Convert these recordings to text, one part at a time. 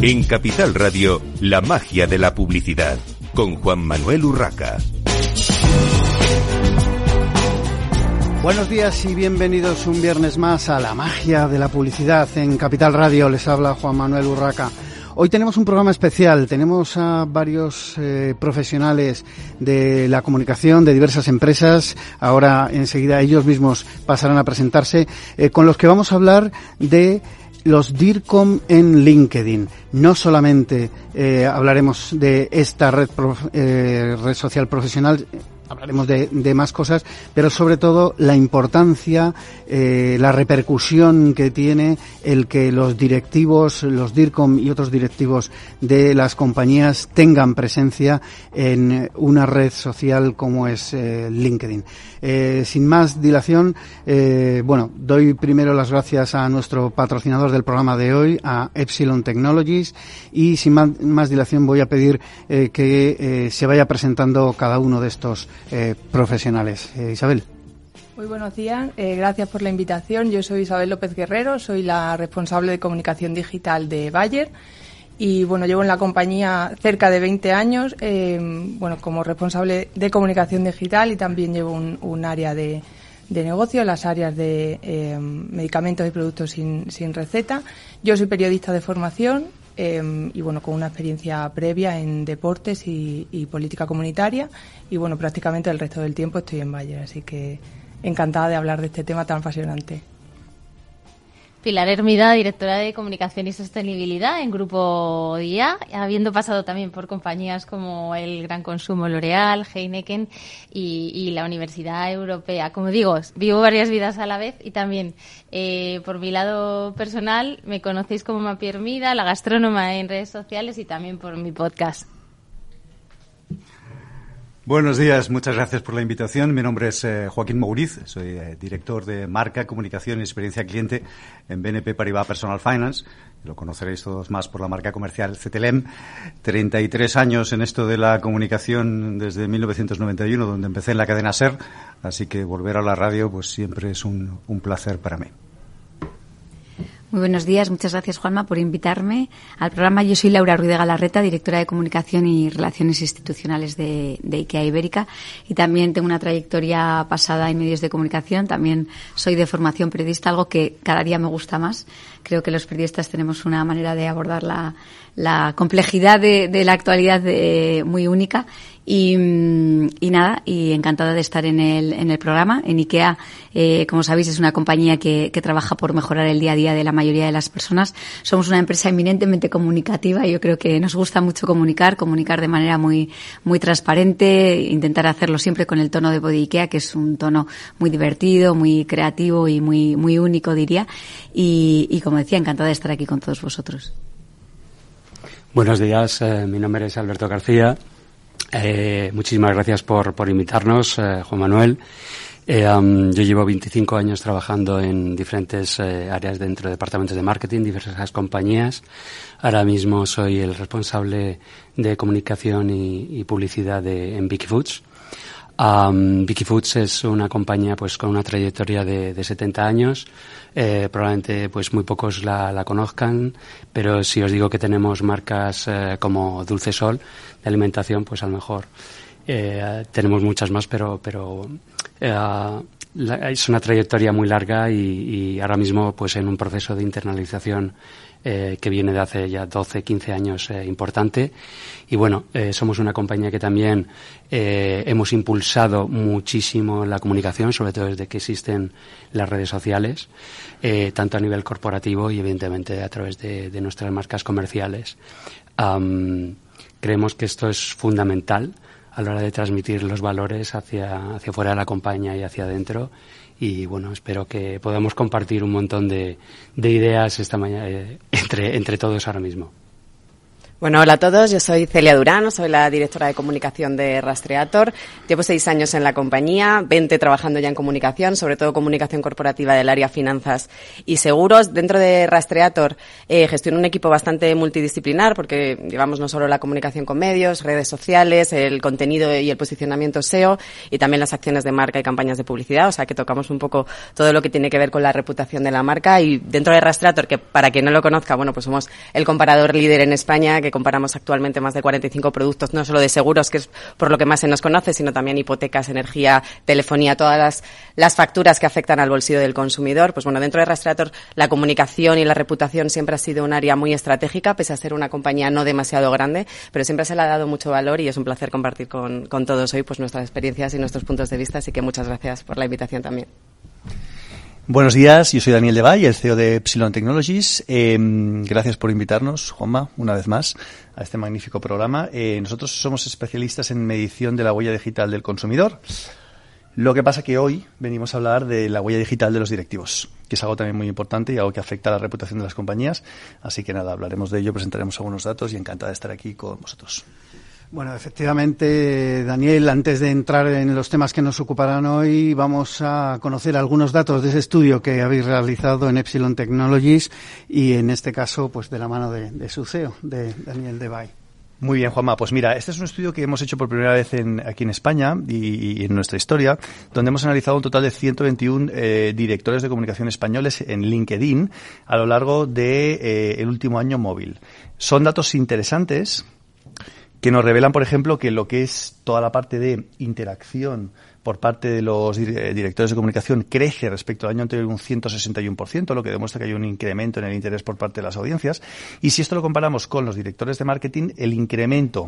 En Capital Radio, la magia de la publicidad, con Juan Manuel Urraca. Buenos días y bienvenidos un viernes más a la magia de la publicidad en Capital Radio. Les habla Juan Manuel Urraca. Hoy tenemos un programa especial, tenemos a varios profesionales de la comunicación de diversas empresas, ahora enseguida ellos mismos pasarán a presentarse, con los que vamos a hablar de los DIRCOM en LinkedIn. No solamente hablaremos de esta red social profesional, hablaremos de más cosas, pero sobre todo la importancia, la repercusión que tiene el que los directivos, los DIRCOM y otros directivos de las compañías tengan presencia en una red social como es LinkedIn. Sin más dilación, doy primero las gracias a nuestro patrocinador del programa de hoy, a Epsilon Technologies, y sin más dilación voy a pedir que se vaya presentando cada uno de estos profesionales. Isabel. Muy buenos días, gracias por la invitación. Yo soy Isabel López Guerrero, soy la responsable de comunicación digital de Bayer y llevo en la compañía cerca de 20 años, como responsable de comunicación digital, y también llevo un área de negocio, las áreas de medicamentos y productos sin receta. Yo soy periodista de formación con una experiencia previa en deportes y política comunitaria, y prácticamente el resto del tiempo estoy en Bayer, así que encantada de hablar de este tema tan apasionante. Pilar Hermida, directora de Comunicación y Sostenibilidad en Grupo Día, habiendo pasado también por compañías como el Gran Consumo L'Oréal, Heineken y la Universidad Europea. Como digo, vivo varias vidas a la vez, y también por mi lado personal me conocéis como Mapi Hermida, la gastrónoma en redes sociales, y también por mi podcast. Buenos días, muchas gracias por la invitación. Mi nombre es Joaquín Mouriz, soy director de Marca, Comunicación y Experiencia Cliente en BNP Paribas Personal Finance. Lo conoceréis todos más por la marca comercial CTLM. 33 años en esto de la comunicación desde 1991, donde empecé en la cadena SER, así que volver a la radio pues siempre es un placer para mí. Muy buenos días, muchas gracias, Juanma, por invitarme al programa. Yo soy Laura Ruiz de Galarreta, directora de Comunicación y Relaciones Institucionales de IKEA Ibérica, y también tengo una trayectoria pasada en medios de comunicación. También soy de formación periodista, algo que cada día me gusta más. Creo que los periodistas tenemos una manera de abordar la complejidad de la actualidad muy única. Y encantada de estar en el programa. En IKEA, como sabéis, es una compañía que trabaja por mejorar el día a día de la mayoría de las personas. Somos una empresa eminentemente comunicativa, y yo creo que nos gusta mucho comunicar de manera muy, muy transparente, intentar hacerlo siempre con el tono de voz de IKEA, que es un tono muy divertido, muy creativo y muy, muy único, diría. Y como decía, encantada de estar aquí con todos vosotros. Buenos días, mi nombre es Alberto García. Muchísimas gracias por invitarnos, Juan Manuel. Yo llevo 25 años trabajando en diferentes áreas dentro de departamentos de marketing, diversas compañías. Ahora mismo soy el responsable de comunicación y publicidad en Vicky Foods. Vicky Foods es una compañía pues con una trayectoria de 70 años. Probablemente pues muy pocos la conozcan, pero si os digo que tenemos marcas como Dulce Sol de alimentación, pues a lo mejor tenemos muchas más, pero es una trayectoria muy larga y ahora mismo pues en un proceso de internalización que viene de hace ya 12, 15 años importante. Y somos una compañía que también hemos impulsado muchísimo la comunicación, sobre todo desde que existen las redes sociales, tanto a nivel corporativo y evidentemente a través de nuestras marcas comerciales. Creemos que esto es fundamental a la hora de transmitir los valores hacia fuera de la compañía y hacia adentro. Y espero que podamos compartir un montón de ideas esta mañana entre todos ahora mismo. Bueno, hola a todos, yo soy Celia Durán, soy la directora de comunicación de Rastreator. Llevo 6 años en la compañía, 20 trabajando ya en comunicación, sobre todo comunicación corporativa del área finanzas y seguros. Dentro de Rastreator gestiono un equipo bastante multidisciplinar porque llevamos no solo la comunicación con medios, redes sociales, el contenido y el posicionamiento SEO y también las acciones de marca y campañas de publicidad, o sea que tocamos un poco todo lo que tiene que ver con la reputación de la marca. Y dentro de Rastreator, que para quien no lo conozca, bueno, pues somos el comparador líder en España, que comparamos actualmente más de 45 productos, no solo de seguros, que es por lo que más se nos conoce, sino también hipotecas, energía, telefonía, todas las facturas que afectan al bolsillo del consumidor. Pues bueno, dentro de Rastreator la comunicación y la reputación siempre ha sido un área muy estratégica, pese a ser una compañía no demasiado grande, pero siempre se le ha dado mucho valor y es un placer compartir con todos hoy pues nuestras experiencias y nuestros puntos de vista, así que muchas gracias por la invitación también. Buenos días, yo soy Daniel Devay, el CEO de Epsilon Technologies. Gracias por invitarnos, Juanma, una vez más, a este magnífico programa. Nosotros somos especialistas en medición de la huella digital del consumidor. Lo que pasa que hoy venimos a hablar de la huella digital de los directivos, que es algo también muy importante y algo que afecta a la reputación de las compañías. Así que nada, hablaremos de ello, presentaremos algunos datos y encantada de estar aquí con vosotros. Bueno, efectivamente, Daniel, antes de entrar en los temas que nos ocuparán hoy, vamos a conocer algunos datos de ese estudio que habéis realizado en Epsilon Technologies y, en este caso, pues de la mano de su CEO, de Daniel Devay. Muy bien, Juanma. Pues mira, este es un estudio que hemos hecho por primera vez aquí en España y en nuestra historia, donde hemos analizado un total de 121 directores de comunicación españoles en LinkedIn a lo largo de el último año móvil. Son datos interesantes que nos revelan, por ejemplo, que lo que es toda la parte de interacción por parte de los directores de comunicación crece respecto al año anterior un 161%, lo que demuestra que hay un incremento en el interés por parte de las audiencias. Y si esto lo comparamos con los directores de marketing, el incremento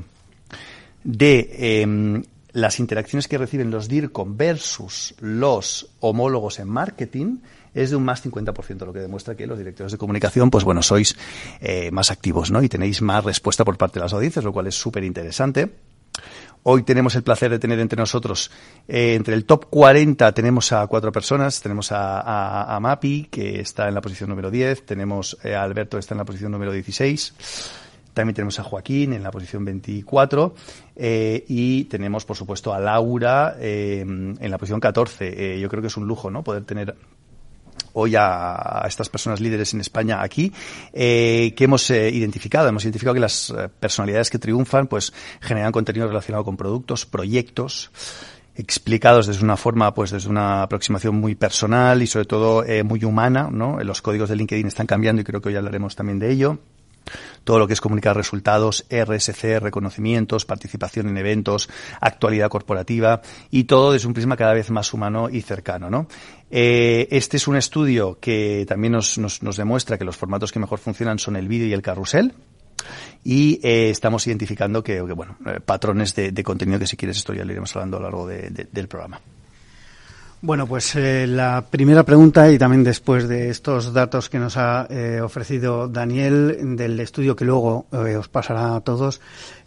de las interacciones que reciben los DIRCOM versus los homólogos en marketing es de un más 50%, lo que demuestra que los directores de comunicación, pues bueno, sois más activos, ¿no? Y tenéis más respuesta por parte de las audiencias, lo cual es súper interesante. Hoy tenemos el placer de tener entre nosotros, entre el top 40 tenemos a 4 personas. Tenemos a Mapi, que está en la posición número 10, tenemos a Alberto, que está en la posición número 16, también tenemos a Joaquín en la posición 24, y tenemos, por supuesto, a Laura en la posición 14. Yo creo que es un lujo, ¿no?, poder tener hoy a estas personas líderes en España aquí, que hemos identificado. Hemos identificado que las personalidades que triunfan pues generan contenido relacionado con productos, proyectos, explicados desde una forma, pues desde una aproximación muy personal y sobre todo muy humana, ¿no? Los códigos de LinkedIn están cambiando y creo que hoy hablaremos también de ello. Todo lo que es comunicar resultados, RSC, reconocimientos, participación en eventos, actualidad corporativa y todo desde un prisma cada vez más humano y cercano, ¿no? Este es un estudio que también nos demuestra que los formatos que mejor funcionan son el vídeo y el carrusel. Y estamos identificando que patrones de contenido que, si quieres, esto ya lo iremos hablando a lo largo del programa. Bueno, pues la primera pregunta, y también después de estos datos que nos ha ofrecido Daniel del estudio que luego os pasará a todos,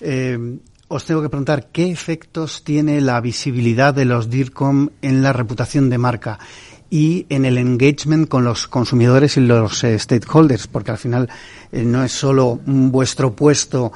os tengo que preguntar qué efectos tiene la visibilidad de los DIRCOM en la reputación de marca y en el engagement con los consumidores y los stakeholders, porque al final no es solo vuestro puesto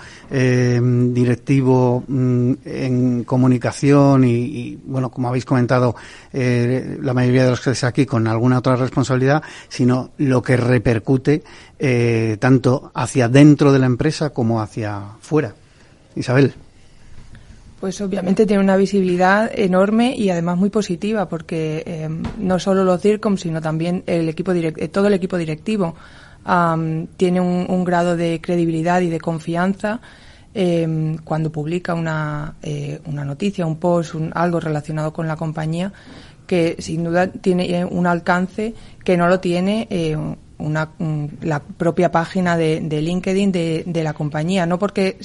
directivo en comunicación y bueno, como habéis comentado, la mayoría de los que estáis aquí con alguna otra responsabilidad, sino lo que repercute tanto hacia dentro de la empresa como hacia fuera. Isabel. Pues obviamente tiene una visibilidad enorme y además muy positiva, porque no solo los DIRCOM, sino también el equipo todo el equipo directivo tiene un grado de credibilidad y de confianza cuando publica una noticia, un post, algo relacionado con la compañía, que sin duda tiene un alcance que no lo tiene la propia página de LinkedIn de la compañía, no porque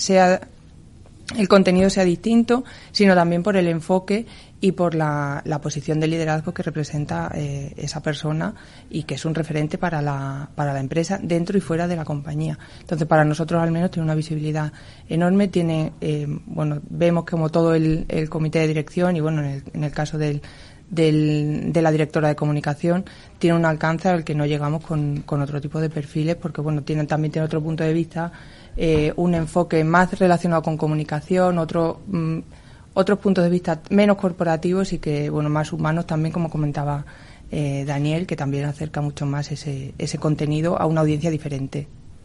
el contenido sea distinto, sino también por el enfoque y por la posición de liderazgo que representa esa persona y que es un referente para la empresa dentro y fuera de la compañía. Entonces, para nosotros al menos tiene una visibilidad enorme. Tiene, vemos como todo el comité de dirección y bueno, en el caso del de la directora de comunicación tiene un alcance al que no llegamos con otro tipo de perfiles, porque bueno, también tiene otro punto de vista, un enfoque más relacionado con comunicación, otros puntos de vista menos corporativos y que bueno, más humanos también, como comentaba Daniel, que también acerca mucho más ese contenido a una audiencia diferente.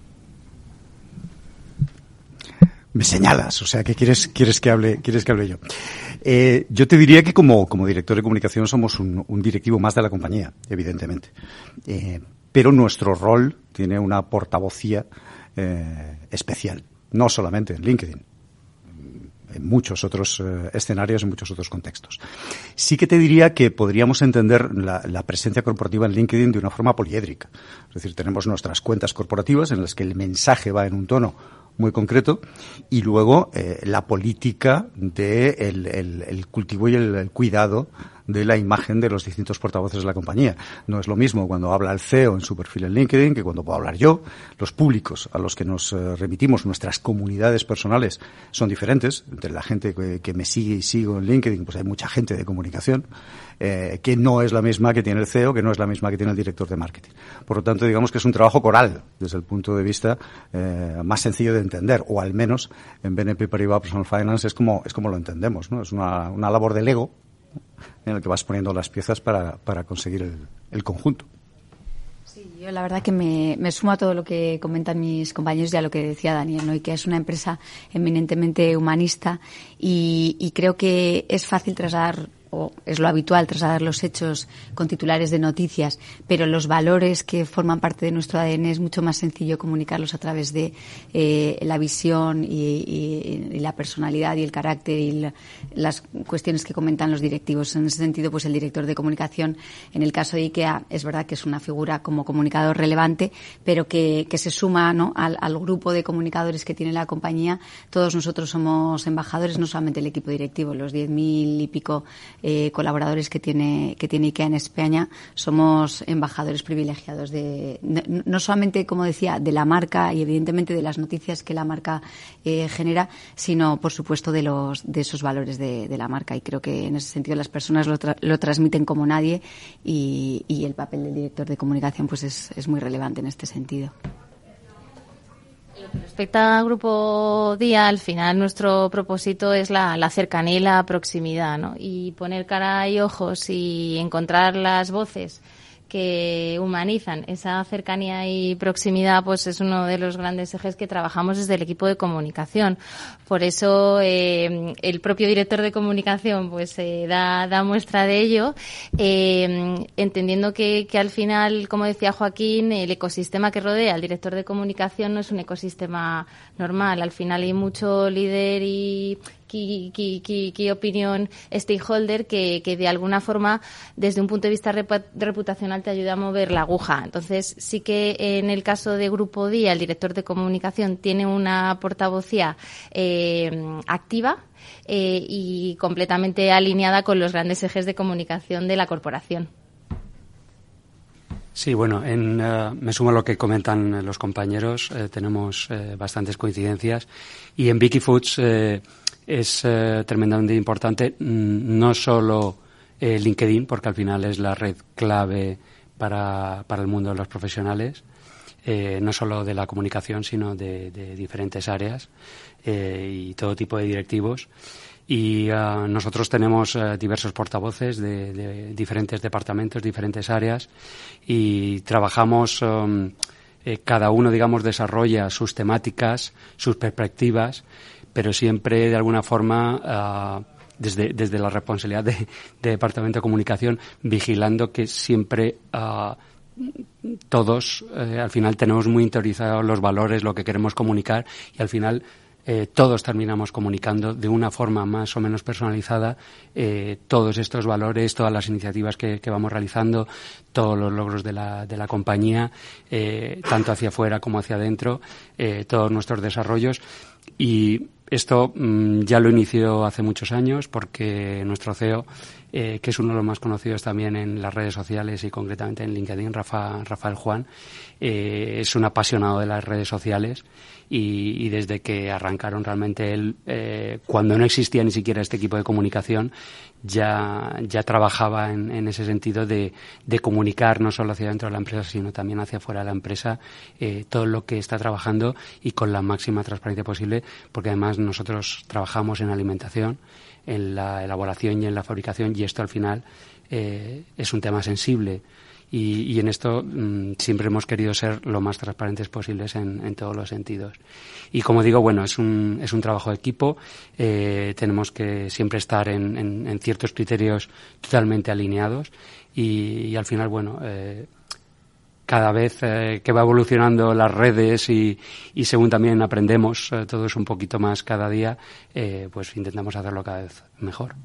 Me señalas, o sea, que quieres que hable yo. Yo te diría que como director de comunicación somos un directivo más de la compañía, evidentemente. Pero nuestro rol tiene una portavocía especial, no solamente en LinkedIn, en muchos otros escenarios, en muchos otros contextos. Sí que te diría que podríamos entender la presencia corporativa en LinkedIn de una forma poliédrica. Es decir, tenemos nuestras cuentas corporativas en las que el mensaje va en un tono muy concreto, y luego la política de el cultivo y el cuidado de la imagen de los distintos portavoces de la compañía. No es lo mismo cuando habla el CEO en su perfil en LinkedIn que cuando puedo hablar yo. Los públicos a los que nos remitimos, nuestras comunidades personales, son diferentes. Entre la gente que me sigue y sigo en LinkedIn, pues hay mucha gente de comunicación que no es la misma que tiene el CEO, que no es la misma que tiene el director de marketing. Por lo tanto, digamos que es un trabajo coral desde el punto de vista más sencillo de entender, o al menos en BNP Paribas Personal Finance es como lo entendemos, ¿no? Es una labor de Lego en el que vas poniendo las piezas para conseguir el conjunto. Sí, yo la verdad que me sumo a todo lo que comentan mis compañeros y a lo que decía Daniel, ¿no? Y que es una empresa eminentemente humanista y creo que es fácil trasladar, o es lo habitual, trasladar los hechos con titulares de noticias, pero los valores que forman parte de nuestro ADN es mucho más sencillo comunicarlos a través de la visión y la personalidad y el carácter y las cuestiones que comentan los directivos. En ese sentido, pues el director de comunicación, en el caso de IKEA, es verdad que es una figura como comunicador relevante, pero que se suma, ¿no?, al grupo de comunicadores que tiene la compañía. Todos nosotros somos embajadores, no solamente el equipo directivo, los 10.000 y pico colaboradores que tiene IKEA en España, somos embajadores privilegiados no solamente, como decía, de la marca y evidentemente de las noticias que la marca genera, sino por supuesto de esos valores de la marca, y creo que en ese sentido las personas lo transmiten como nadie y el papel del director de comunicación pues es muy relevante en este sentido. Respecto al Grupo Día, al final nuestro propósito es la cercanía y la proximidad, ¿no? Y poner cara y ojos y encontrar las voces que humanizan esa cercanía y proximidad, pues es uno de los grandes ejes que trabajamos desde el equipo de comunicación. Por eso el propio director de comunicación pues da muestra de ello, entendiendo que al final, como decía Joaquín, el ecosistema que rodea al director de comunicación no es un ecosistema normal. Al final hay mucho líder y qué opinión stakeholder que de alguna forma desde un punto de vista reputacional te ayuda a mover la aguja. Entonces sí que en el caso de Grupo Día el director de comunicación tiene una portavocía activa y completamente alineada con los grandes ejes de comunicación de la corporación. Sí, bueno, me sumo a lo que comentan los compañeros. Tenemos bastantes coincidencias y en Vicky Foods es tremendamente importante no solo LinkedIn, porque al final es la red clave para el mundo de los profesionales, no solo de la comunicación, sino de diferentes áreas y todo tipo de directivos. Y nosotros tenemos diversos portavoces de diferentes departamentos, diferentes áreas, y trabajamos, cada uno, digamos, desarrolla sus temáticas, sus perspectivas, pero siempre de alguna forma desde la responsabilidad de Departamento de Comunicación, vigilando que siempre todos al final tenemos muy interiorizados los valores, lo que queremos comunicar, y al final todos terminamos comunicando de una forma más o menos personalizada todos estos valores, todas las iniciativas que vamos realizando, todos los logros de la compañía, tanto hacia afuera como hacia adentro, todos nuestros desarrollos. Y esto ya lo inició hace muchos años, porque nuestro CEO que es uno de los más conocidos también en las redes sociales y concretamente en LinkedIn, Rafael Juan. Es un apasionado de las redes sociales y desde que arrancaron realmente él, cuando no existía ni siquiera este equipo de comunicación, ya trabajaba en ese sentido de comunicar no solo hacia dentro de la empresa, sino también hacia fuera de la empresa, todo lo que está trabajando y con la máxima transparencia posible, porque además nosotros trabajamos en alimentación, en la elaboración y en la fabricación, y esto al final es un tema sensible. Y en esto siempre hemos querido ser lo más transparentes posibles en todos los sentidos. Y como digo, bueno, es un trabajo de equipo. Tenemos que siempre estar en ciertos criterios totalmente alineados y al final, bueno, cada vez que va evolucionando las redes y según también aprendemos todos un poquito más cada día, pues intentamos hacerlo cada vez mejor.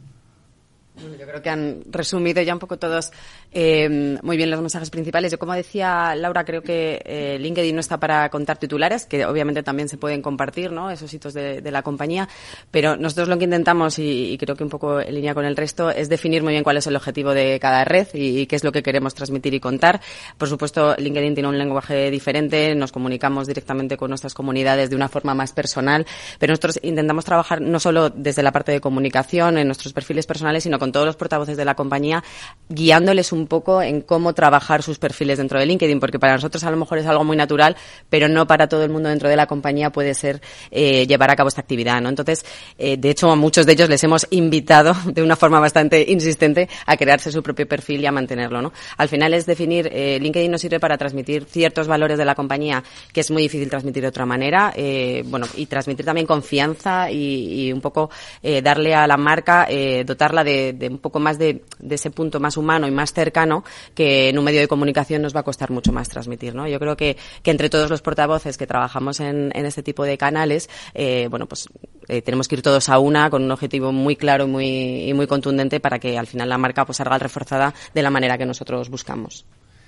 Yo creo que han resumido ya un poco todos muy bien los mensajes principales. Yo, como decía Laura, creo que LinkedIn no está para contar titulares, que obviamente también se pueden compartir, ¿no?, esos hitos de la compañía, pero nosotros lo que intentamos, y creo que un poco en línea con el resto, es definir muy bien cuál es el objetivo de cada red y qué es lo que queremos transmitir y contar. Por supuesto, LinkedIn tiene un lenguaje diferente, nos comunicamos directamente con nuestras comunidades de una forma más personal, pero nosotros intentamos trabajar no solo desde la parte de comunicación, en nuestros perfiles personales, sino con todos los portavoces de la compañía, guiándoles un poco en cómo trabajar sus perfiles dentro de LinkedIn, porque para nosotros a lo mejor es algo muy natural, pero no para todo el mundo dentro de la compañía puede ser llevar a cabo esta actividad, ¿no? Entonces, de hecho, a muchos de ellos les hemos invitado de una forma bastante insistente a crearse su propio perfil y a mantenerlo, ¿no? Al final es definir, LinkedIn nos sirve para transmitir ciertos valores de la compañía que es muy difícil transmitir de otra manera, y transmitir también confianza y un poco darle a la marca, dotarla de un poco más de ese punto más humano y más cercano que en un medio de comunicación nos va a costar mucho más transmitir, ¿no? Yo creo que entre todos los portavoces que trabajamos en este tipo de canales, tenemos que ir todos a una con un objetivo muy claro y muy contundente para que al final la marca pues salga reforzada de la manera que nosotros buscamos.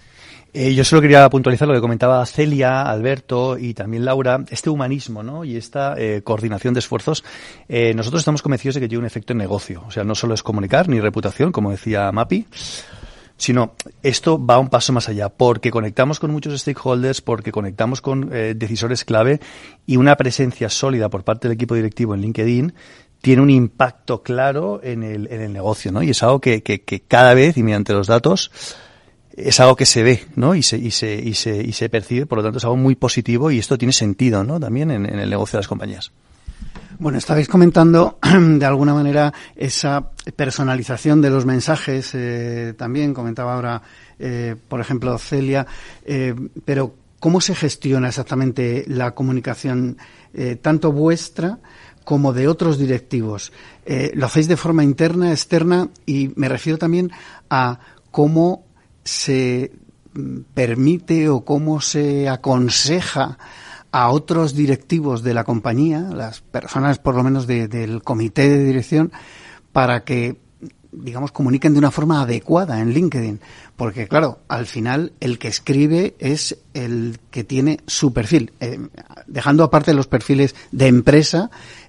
Yo solo quería puntualizar lo que comentaba Celia, Alberto y también Laura, este humanismo, ¿no?, y esta coordinación de esfuerzos. Nosotros estamos convencidos de que tiene un efecto en negocio. O sea, no solo es comunicar ni reputación, como decía Mapi, sino esto va un paso más allá, porque conectamos con muchos stakeholders, porque conectamos con decisores clave, y una presencia sólida por parte del equipo directivo en LinkedIn tiene un impacto claro en el negocio, ¿no? Y es algo que cada vez, y mediante los datos, es algo que se ve, ¿no? Y se percibe, por lo tanto es algo muy positivo, y esto tiene sentido, ¿no?, también en el negocio de las compañías. Bueno, estabais comentando de alguna manera esa personalización de los mensajes, también comentaba ahora, por ejemplo, Celia, pero ¿cómo se gestiona exactamente la comunicación, tanto vuestra como de otros directivos? ¿Lo hacéis de forma interna, externa? Y me refiero también a cómo se permite o cómo se aconseja a otros directivos de la compañía, las personas por lo menos del comité de dirección, para que, digamos, comuniquen de una forma adecuada en LinkedIn. Porque, claro, al final el que escribe es el que tiene su perfil. Dejando aparte los perfiles de empresa,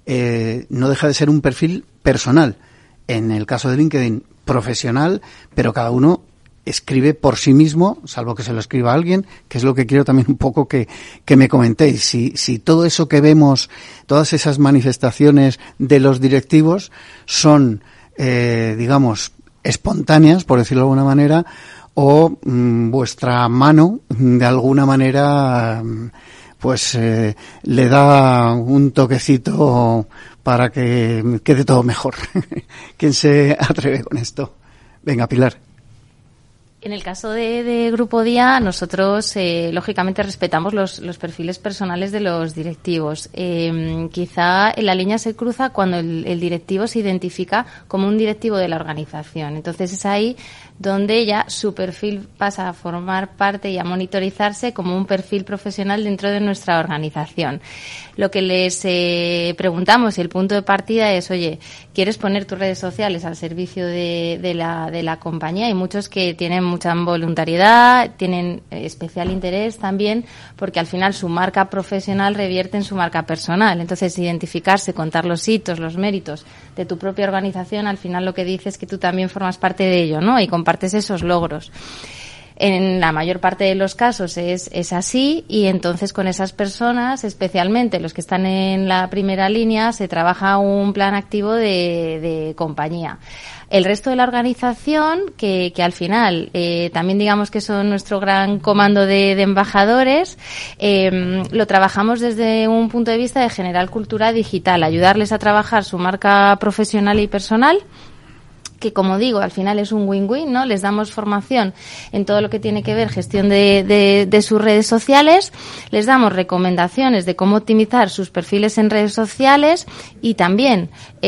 no deja de ser un perfil personal. En el caso de LinkedIn, profesional, pero cada uno escribe por sí mismo, salvo que se lo escriba a alguien, que es lo que quiero también un poco que me comentéis. Si todo eso que vemos, todas esas manifestaciones de los directivos son, digamos, espontáneas, por decirlo de alguna manera, o vuestra mano, de alguna manera, pues le da un toquecito para que quede todo mejor. ¿Quién se atreve con esto? Venga, Pilar. En el caso de Grupo Día, nosotros lógicamente respetamos los perfiles personales de los directivos. Quizá la línea se cruza cuando el directivo se identifica como un directivo de la organización. Entonces es ahí donde ya su perfil pasa a formar parte y a monitorizarse como un perfil profesional dentro de nuestra organización. Lo que les preguntamos, el punto de partida es, oye, ¿quieres poner tus redes sociales al servicio de la compañía? Hay muchos que tienen mucha voluntariedad, tienen especial interés también porque al final su marca profesional revierte en su marca personal. Entonces, identificarse, contar los hitos, los méritos de tu propia organización, al final lo que dice es que tú también formas parte de ello, ¿no? Y compartes esos logros. En la mayor parte de los casos es así, y entonces con esas personas, especialmente los que están en la primera línea, se trabaja un plan activo de compañía. El resto de la organización, que al final también digamos que son nuestro gran comando de embajadores, lo trabajamos desde un punto de vista de generar cultura digital, ayudarles a trabajar su marca profesional y personal, que como digo, al final es un win-win, ¿no? Les damos formación en todo lo que tiene que ver gestión de sus redes sociales, les damos recomendaciones de cómo optimizar sus perfiles en redes sociales y también,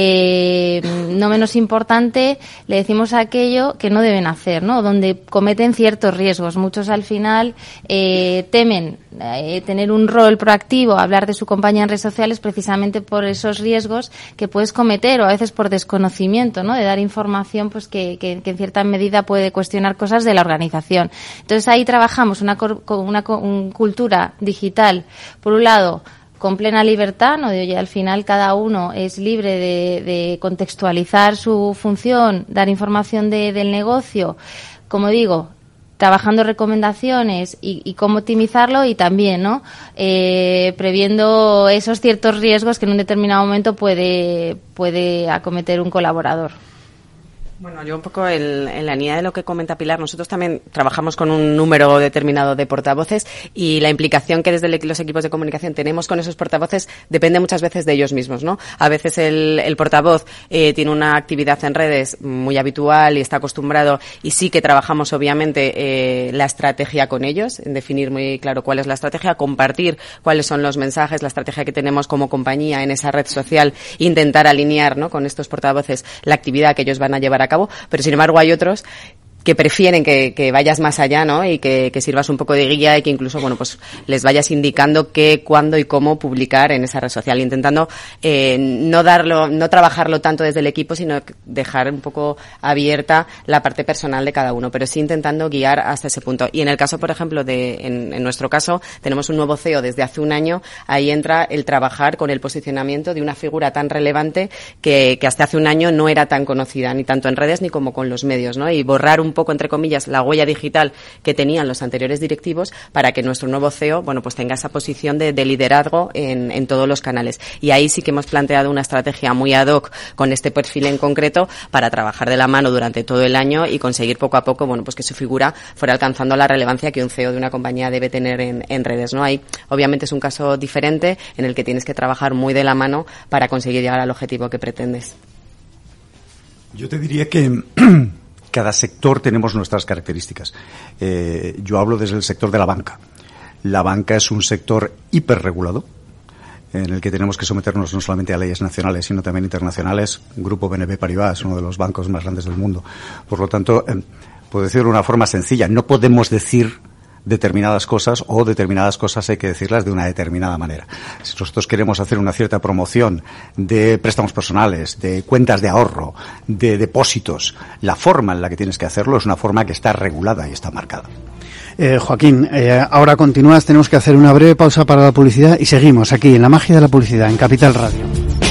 no menos importante, le decimos aquello que no deben hacer, ¿no? Donde cometen ciertos riesgos. Muchos al final temen tener un rol proactivo, hablar de su compañía en redes sociales precisamente por esos riesgos que puedes cometer, o a veces por desconocimiento, ¿no? De dar información pues que en cierta medida puede cuestionar cosas de la organización. Entonces ahí trabajamos una cultura digital, por un lado, con plena libertad, ¿no? Y al final cada uno es libre de contextualizar su función, dar información del negocio, como digo, trabajando recomendaciones y cómo optimizarlo, y también, ¿no? Previendo esos ciertos riesgos que en un determinado momento puede acometer un colaborador. Bueno, yo un poco en la línea de lo que comenta Pilar, nosotros también trabajamos con un número determinado de portavoces, y la implicación que desde los equipos de comunicación tenemos con esos portavoces depende muchas veces de ellos mismos, ¿no? A veces el portavoz tiene una actividad en redes muy habitual y está acostumbrado, y sí que trabajamos obviamente la estrategia con ellos, en definir muy claro cuál es la estrategia, compartir cuáles son los mensajes, la estrategia que tenemos como compañía en esa red social, intentar alinear, ¿no?, con estos portavoces la actividad que ellos van a llevar a cabo, pero sin embargo hay otros que prefieren que vayas más allá, ¿no? Y que sirvas un poco de guía, y que incluso, bueno, pues les vayas indicando qué, cuándo y cómo publicar en esa red social, intentando no trabajarlo tanto desde el equipo, sino dejar un poco abierta la parte personal de cada uno, pero sí intentando guiar hasta ese punto. Y en el caso, por ejemplo, en nuestro caso, tenemos un nuevo CEO desde hace un año. Ahí entra el trabajar con el posicionamiento de una figura tan relevante que hasta hace un año no era tan conocida, ni tanto en redes ni como con los medios, ¿no? Y borrar un poco, entre comillas, la huella digital que tenían los anteriores directivos, para que nuestro nuevo CEO, bueno, pues tenga esa posición de liderazgo en todos los canales. Y ahí sí que hemos planteado una estrategia muy ad hoc con este perfil en concreto, para trabajar de la mano durante todo el año y conseguir poco a poco, bueno, pues que su figura fuera alcanzando la relevancia que un CEO de una compañía debe tener en redes, ¿no? Ahí obviamente es un caso diferente en el que tienes que trabajar muy de la mano para conseguir llegar al objetivo que pretendes. Yo te diría que cada sector tenemos nuestras características. Yo hablo desde el sector de la banca. La banca es un sector hiperregulado, en el que tenemos que someternos no solamente a leyes nacionales, sino también internacionales. Grupo BNP Paribas es uno de los bancos más grandes del mundo. Por lo tanto, puedo decirlo de una forma sencilla, no podemos decir determinadas cosas, o determinadas cosas hay que decirlas de una determinada manera. Si nosotros queremos hacer una cierta promoción de préstamos personales, de cuentas de ahorro, de depósitos, la forma en la que tienes que hacerlo es una forma que está regulada y está marcada. Joaquín, ahora continúas, tenemos que hacer una breve pausa para la publicidad y seguimos aquí en La Magia de la Publicidad, en Capital Radio.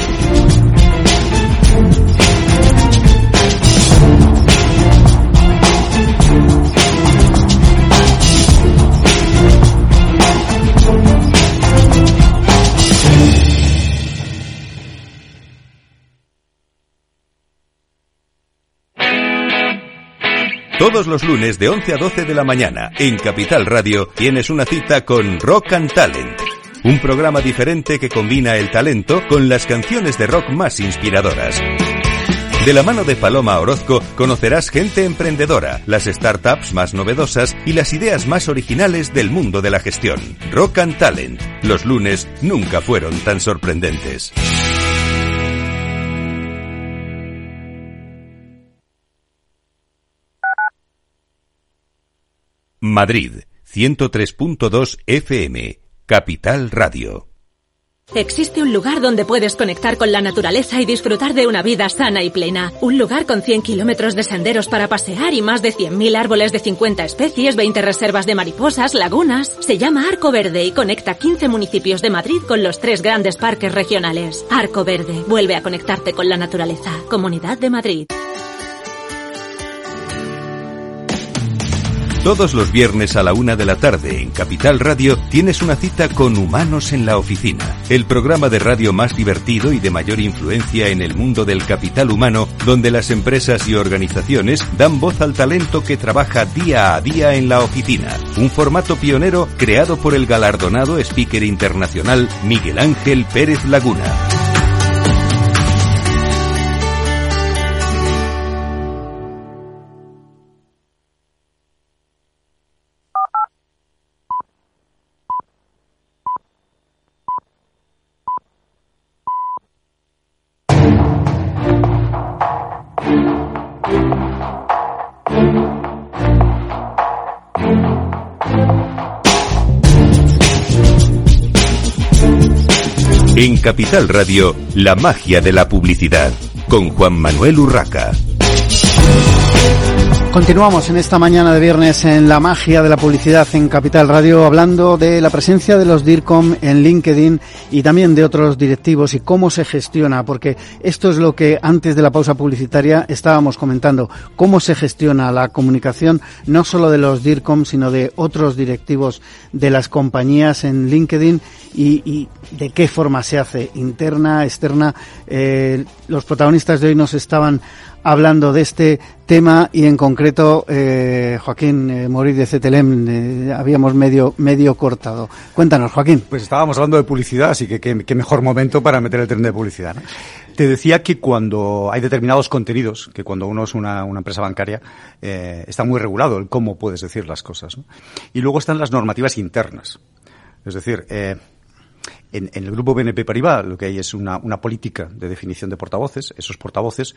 Todos los lunes de 11 a 12 de la mañana en Capital Radio tienes una cita con Rock and Talent, un programa diferente que combina el talento con las canciones de rock más inspiradoras. De la mano de Paloma Orozco conocerás gente emprendedora, las startups más novedosas y las ideas más originales del mundo de la gestión. Rock and Talent. Los lunes nunca fueron tan sorprendentes. Madrid, 103.2 FM, Capital Radio. Existe un lugar donde puedes conectar con la naturaleza y disfrutar de una vida sana y plena. Un lugar con 100 kilómetros de senderos para pasear y más de 100.000 árboles de 50 especies, 20 reservas de mariposas, lagunas. Se llama Arco Verde y conecta 15 municipios de Madrid con los 3 grandes parques regionales. Arco Verde, vuelve a conectarte con la naturaleza. Comunidad de Madrid. Todos los viernes a la 1 de la tarde en Capital Radio tienes una cita con Humanos en la Oficina, el programa de radio más divertido y de mayor influencia en el mundo del capital humano, donde las empresas y organizaciones dan voz al talento que trabaja día a día en la oficina. Un formato pionero creado por el galardonado speaker internacional Miguel Ángel Pérez Laguna. En Capital Radio, la magia de la publicidad, con Juan Manuel Urraca. Continuamos en esta mañana de viernes en la magia de la publicidad en Capital Radio, hablando de la presencia de los DIRCOM en LinkedIn y también de otros directivos y cómo se gestiona, porque esto es lo que antes de la pausa publicitaria estábamos comentando, cómo se gestiona la comunicación no solo de los DIRCOM sino de otros directivos de las compañías en LinkedIn y de qué forma se hace, interna, externa. Los protagonistas de hoy nos estaban hablando de este tema y en concreto Joaquín Mauriz de CTLM habíamos medio cortado. Cuéntanos, Joaquín. Pues estábamos hablando de publicidad, así que qué mejor momento para meter el tren de publicidad, ¿no? Te decía que cuando hay determinados contenidos, que cuando uno es una empresa bancaria, está muy regulado el cómo puedes decir las cosas, ¿no? Y luego están las normativas internas. Es decir, en el grupo BNP Paribas lo que hay es una política de definición de portavoces. Esos portavoces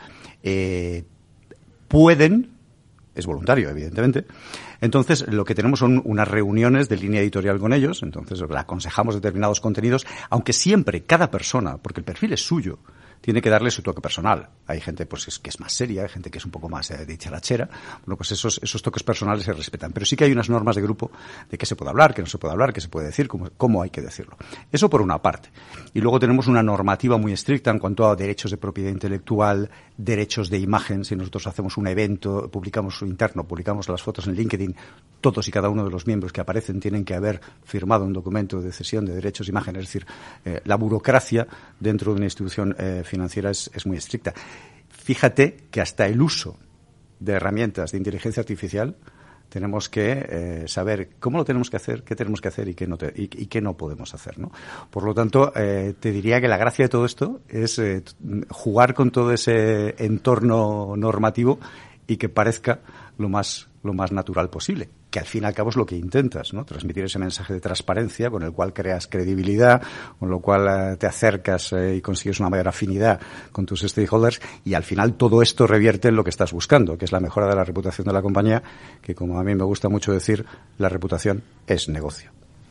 pueden, es voluntario evidentemente, entonces lo que tenemos son unas reuniones de línea editorial con ellos, entonces le aconsejamos determinados contenidos, aunque siempre cada persona, porque el perfil es suyo, tiene que darle su toque personal. Hay gente pues que es más seria, hay gente que es un poco más de charachera. Bueno, pues esos toques personales se respetan. Pero sí que hay unas normas de grupo de qué se puede hablar, qué no se puede hablar, qué se puede decir, cómo hay que decirlo. Eso por una parte. Y luego tenemos una normativa muy estricta en cuanto a derechos de propiedad intelectual, derechos de imagen. Si nosotros hacemos un evento, publicamos las fotos en LinkedIn, todos y cada uno de los miembros que aparecen tienen que haber firmado un documento de cesión de derechos de imagen. Es decir, la burocracia dentro de una institución financiera es muy estricta. Fíjate que hasta el uso de herramientas de inteligencia artificial tenemos que saber cómo lo tenemos que hacer, qué tenemos que hacer y qué no podemos hacer, ¿no? Por lo tanto, te diría que la gracia de todo esto es jugar con todo ese entorno normativo y que parezca lo más natural posible, que al fin y al cabo es lo que intentas, ¿no? Transmitir ese mensaje de transparencia con el cual creas credibilidad, con lo cual te acercas y consigues una mayor afinidad con tus stakeholders, y al final todo esto revierte en lo que estás buscando, que es la mejora de la reputación de la compañía, que como a mí me gusta mucho decir, la reputación es negocio.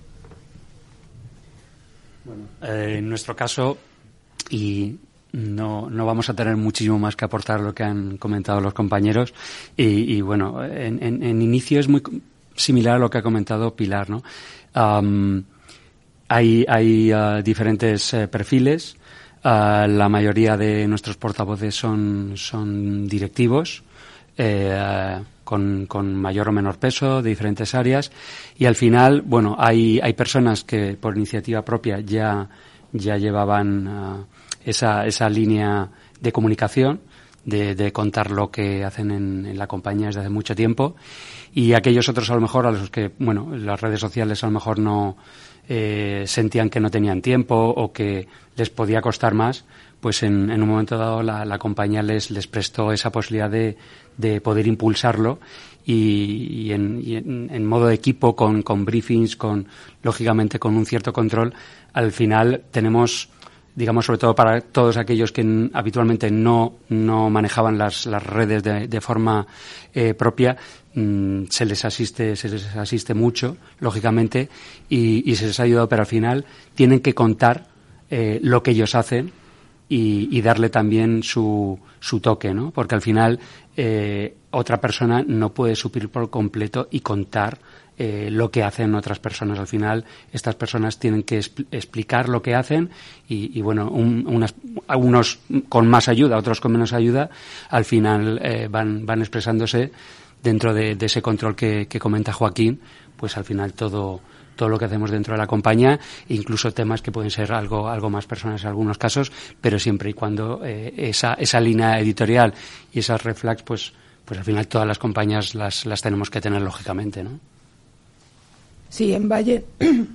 Bueno, en nuestro caso, y no vamos a tener muchísimo más que aportar lo que han comentado los compañeros y bueno, en inicio es muy similar a lo que ha comentado Pilar, ¿no? Hay diferentes perfiles. La mayoría de nuestros portavoces son directivos con mayor o menor peso de diferentes áreas, y al final, bueno, hay personas que por iniciativa propia ya llevaban esa línea de comunicación, de contar lo que hacen en la compañía desde hace mucho tiempo, y aquellos otros a lo mejor a los que, bueno, las redes sociales a lo mejor no sentían que no tenían tiempo o que les podía costar más, pues en un momento dado la compañía les prestó esa posibilidad de poder impulsarlo y en modo de equipo, con briefings, lógicamente con un cierto control. Al final tenemos, digamos, sobre todo para todos aquellos que habitualmente no manejaban las redes de forma propia, se les asiste mucho, lógicamente, y se les ha ayudado, pero al final tienen que contar lo que ellos hacen y darle también su toque, ¿no? Porque al final otra persona no puede suplir por completo y contar lo que hacen otras personas. Al final, estas personas tienen que explicar lo que hacen y bueno, algunos con más ayuda, otros con menos ayuda, al final van expresándose dentro de ese control que comenta Joaquín, pues al final todo lo que hacemos dentro de la compañía, incluso temas que pueden ser algo más personales en algunos casos, pero siempre y cuando esa línea editorial y esas red flags, pues al final todas las compañías las tenemos que tener lógicamente, ¿no? Sí, en Bayer,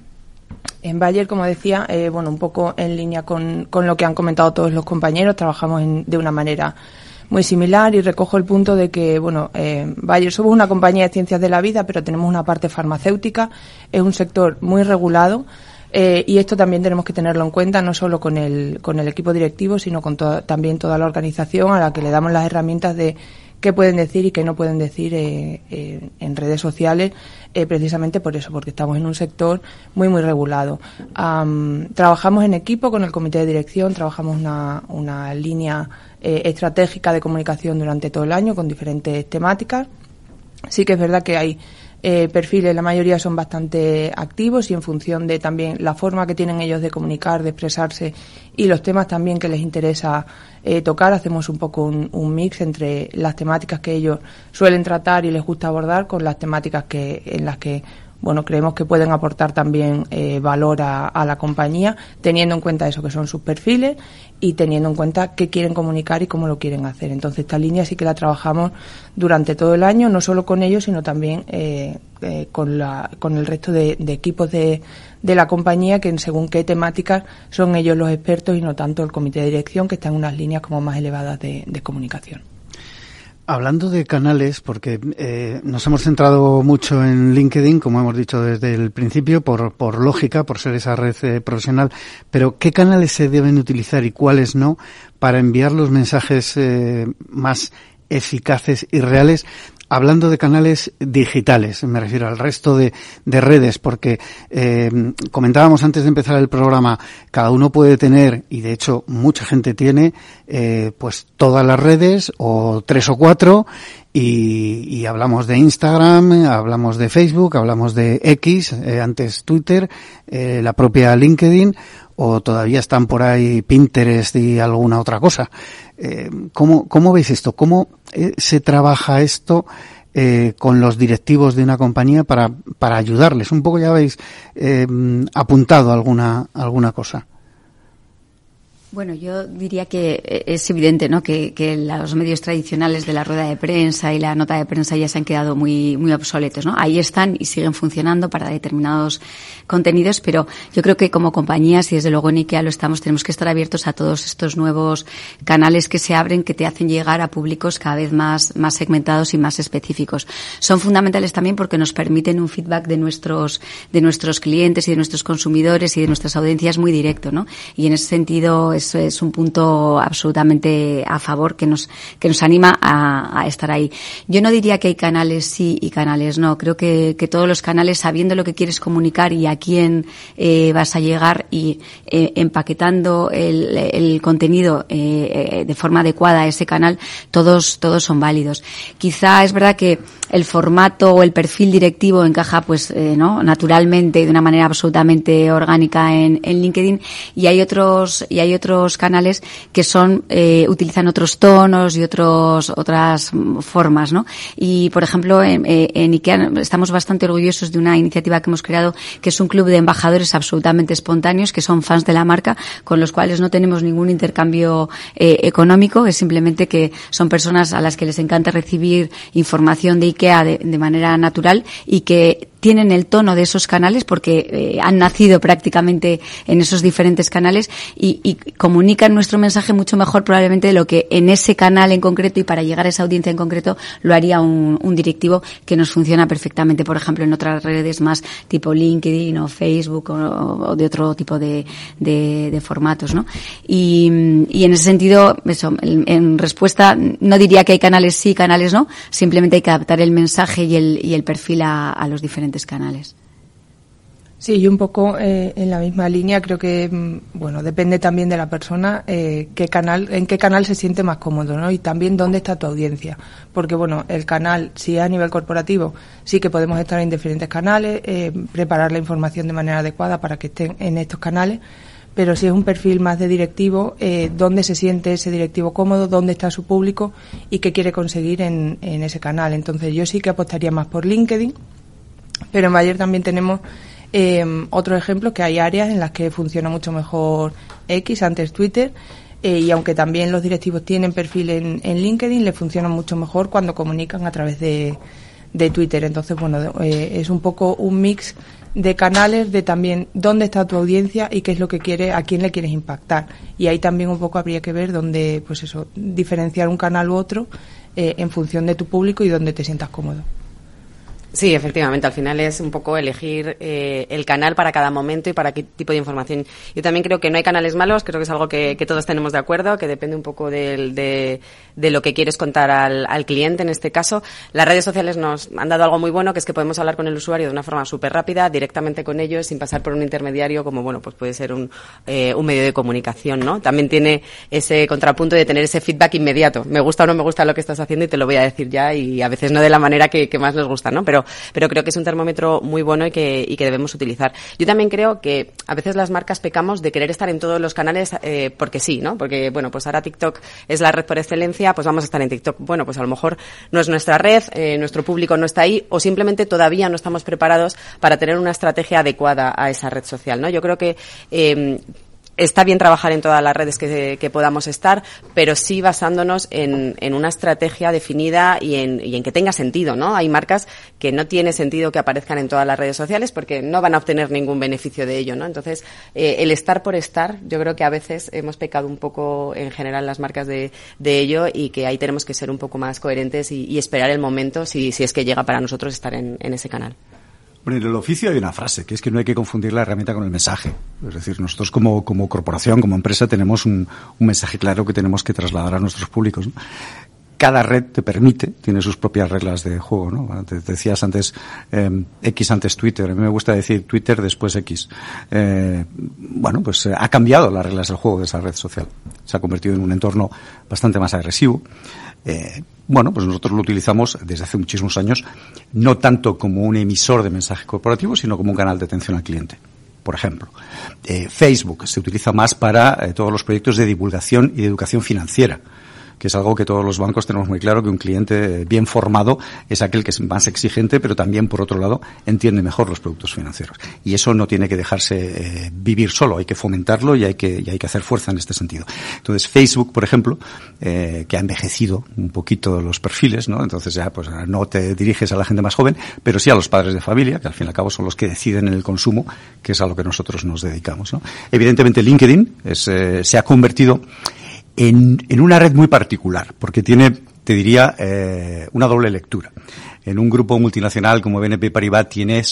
como decía, un poco en línea con lo que han comentado todos los compañeros, trabajamos de una manera muy similar y recojo el punto de que, Bayer somos una compañía de ciencias de la vida, pero tenemos una parte farmacéutica, es un sector muy regulado y esto también tenemos que tenerlo en cuenta, no solo con el equipo directivo, sino con también toda la organización a la que le damos las herramientas de qué pueden decir y qué no pueden decir en redes sociales, precisamente por eso, porque estamos en un sector muy, muy regulado. Trabajamos en equipo con el comité de dirección, trabajamos una línea estratégica de comunicación durante todo el año con diferentes temáticas. Sí que es verdad que hay perfiles, la mayoría son bastante activos y en función de también la forma que tienen ellos de comunicar, de expresarse y los temas también que les interesa tocar, hacemos un poco un mix entre las temáticas que ellos suelen tratar y les gusta abordar con las temáticas en las que creemos que pueden aportar también valor a la compañía, teniendo en cuenta eso que son sus perfiles y teniendo en cuenta qué quieren comunicar y cómo lo quieren hacer. Entonces, esta línea sí que la trabajamos durante todo el año, no solo con ellos, sino también con el resto de equipos de la compañía, que según qué temáticas son ellos los expertos y no tanto el comité de dirección, que está en unas líneas como más elevadas de comunicación. Hablando de canales, porque nos hemos centrado mucho en LinkedIn, como hemos dicho desde el principio, por lógica, por ser esa red profesional, pero ¿qué canales se deben utilizar y cuáles no para enviar los mensajes más eficaces y reales? Hablando de canales digitales, me refiero al resto de redes, porque comentábamos antes de empezar el programa, cada uno puede tener, y de hecho mucha gente tiene, pues todas las redes, o 3 o 4, y hablamos de Instagram, hablamos de Facebook, hablamos de X, antes Twitter, la propia LinkedIn, o todavía están por ahí Pinterest y alguna otra cosa. ¿Cómo veis esto? ¿Cómo se trabaja esto con los directivos de una compañía para ayudarles? Un poco ya habéis apuntado alguna cosa. Bueno, yo diría que es evidente, ¿no?, que los medios tradicionales de la rueda de prensa y la nota de prensa ya se han quedado muy obsoletos, ¿no? Ahí están y siguen funcionando para determinados contenidos, pero yo creo que como compañías, y desde luego en IKEA lo estamos, tenemos que estar abiertos a todos estos nuevos canales que se abren, que te hacen llegar a públicos cada vez más segmentados y más específicos. Son fundamentales también porque nos permiten un feedback de nuestros clientes y de nuestros consumidores y de nuestras audiencias muy directo, ¿no? Y en ese sentido es un punto absolutamente a favor que nos anima a estar ahí. Yo no diría que hay canales sí y canales no. Creo que todos los canales, sabiendo lo que quieres comunicar y a quién vas a llegar y empaquetando el contenido de forma adecuada a ese canal, todos son válidos. Quizá es verdad que el formato o el perfil directivo encaja no naturalmente de una manera absolutamente orgánica en LinkedIn, y hay otros canales que utilizan otros tonos y otras formas, ¿no? Y por ejemplo en IKEA estamos bastante orgullosos de una iniciativa que hemos creado, que es un club de embajadores absolutamente espontáneos, que son fans de la marca, con los cuales no tenemos ningún intercambio económico, es simplemente que son personas a las que les encanta recibir información de IKEA de manera natural y que tienen el tono de esos canales porque han nacido prácticamente en esos diferentes canales y comunican nuestro mensaje mucho mejor probablemente de lo que en ese canal en concreto y para llegar a esa audiencia en concreto lo haría un directivo, que nos funciona perfectamente, por ejemplo, en otras redes más tipo LinkedIn o Facebook o de otro tipo de formatos, ¿no? Y en ese sentido, eso, en respuesta, no diría que hay canales sí, canales no, simplemente hay que adaptar el mensaje y el perfil a los diferentes canales. Sí, y un poco en la misma línea, creo que, bueno, depende también de la persona en qué canal se siente más cómodo, ¿no? Y también dónde está tu audiencia. Porque, bueno, el canal, si es a nivel corporativo, sí que podemos estar en diferentes canales, preparar la información de manera adecuada para que estén en estos canales, pero si es un perfil más de directivo, dónde se siente ese directivo cómodo, dónde está su público y qué quiere conseguir en ese canal. Entonces, yo sí que apostaría más por LinkedIn, pero en Bayer también tenemos otros ejemplos, que hay áreas en las que funciona mucho mejor X, antes Twitter, y aunque también los directivos tienen perfil en LinkedIn, les funciona mucho mejor cuando comunican a través de Twitter. Entonces, bueno, es un poco un mix de canales, de también dónde está tu audiencia y qué es lo que quiere, a quién le quieres impactar. Y ahí también un poco habría que ver dónde, pues eso, diferenciar un canal u otro en función de tu público y dónde te sientas cómodo. Sí, efectivamente, al final es un poco elegir el canal para cada momento y para qué tipo de información. Yo también creo que no hay canales malos, creo que es algo que todos tenemos de acuerdo, que depende un poco de lo que quieres contar al cliente en este caso. Las redes sociales nos han dado algo muy bueno, que es que podemos hablar con el usuario de una forma súper rápida, directamente con ellos, sin pasar por un intermediario como, bueno, pues puede ser un medio de comunicación, ¿no? También tiene ese contrapunto de tener ese feedback inmediato. Me gusta o no me gusta lo que estás haciendo y te lo voy a decir ya, y a veces no de la manera que más nos gusta, ¿no? Pero creo que es un termómetro muy bueno y que debemos utilizar. Yo también creo que a veces las marcas pecamos de querer estar en todos los canales porque sí, ¿no? Porque, bueno, pues ahora TikTok es la red por excelencia, pues vamos a estar en TikTok. Bueno, pues a lo mejor no es nuestra red, nuestro público no está ahí, o simplemente todavía no estamos preparados para tener una estrategia adecuada a esa red social, ¿no? Yo creo que está bien trabajar en todas las redes que podamos estar, pero sí basándonos en una estrategia definida y en que tenga sentido, ¿no? Hay marcas que no tiene sentido que aparezcan en todas las redes sociales porque no van a obtener ningún beneficio de ello, ¿no? Entonces, el estar por estar, yo creo que a veces hemos pecado un poco en general las marcas de ello, y que ahí tenemos que ser un poco más coherentes y esperar el momento si es que llega para nosotros estar en ese canal. Bueno, en el oficio hay una frase, que es que no hay que confundir la herramienta con el mensaje. Es decir, nosotros como corporación, como empresa, tenemos un mensaje claro que tenemos que trasladar a nuestros públicos, ¿no? Cada red tiene sus propias reglas de juego, ¿no? Te decías antes, X antes Twitter. A mí me gusta decir Twitter después X. Bueno, pues ha cambiado las reglas del juego de esa red social. Se ha convertido en un entorno bastante más agresivo. Bueno, pues nosotros lo utilizamos desde hace muchísimos años, no tanto como un emisor de mensaje corporativo, sino como un canal de atención al cliente. Por ejemplo, Facebook se utiliza más para todos los proyectos de divulgación y de educación financiera, que es algo que todos los bancos tenemos muy claro, que un cliente bien formado es aquel que es más exigente, pero también, por otro lado, entiende mejor los productos financieros. Y eso no tiene que dejarse vivir solo, hay que fomentarlo y hay que hacer fuerza en este sentido. Entonces, Facebook, por ejemplo, que ha envejecido un poquito los perfiles, ¿no? Entonces ya pues no te diriges a la gente más joven, pero sí a los padres de familia, que al fin y al cabo son los que deciden el consumo, que es a lo que nosotros nos dedicamos, ¿no? Evidentemente, LinkedIn se ha convertido en una red muy particular, porque tiene, te diría, una doble lectura. En un grupo multinacional como BNP Paribas